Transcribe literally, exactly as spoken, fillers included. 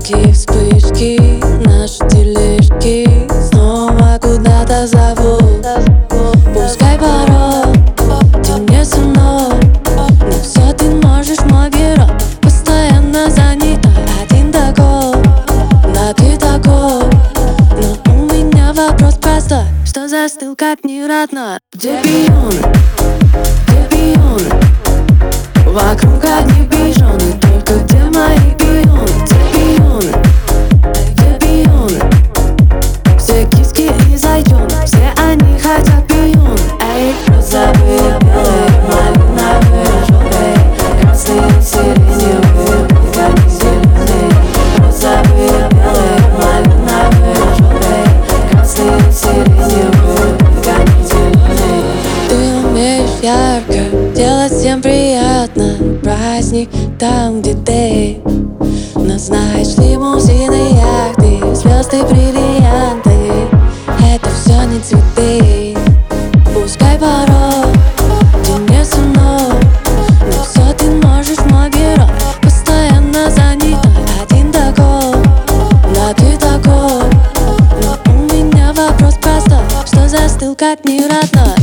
яркие вспышки, наши тележки снова куда-то зовут. Пускай порой ты не со мной, но все ты можешь, мой герой. Постоянно занята, один такой, да ты такой. Но у меня вопрос простой: что застыл, как не родной? Где пион? Где пион? Вокруг одни пижоны, только где мои пионы? Где пион? Где пион? Все киски и зайчон, все они хотят пион. Эй, розовые, белые, малиновые, желтые, красные, сиреневые, они зеленые. Розовые, белые, малиновые, желтые, красные, сиреневые, они зеленые. Ты умеешь ярко делать всем приятно, праздник там, где ты. Но знаешь, лимузины, яхты, звезды, бриллианты — это все не цветы. Пускай порой ты не со мной, но все ты можешь, мой герой. Постоянно занята, один такой, да ты такой. Но у меня вопрос простой: что застыл, как не родной?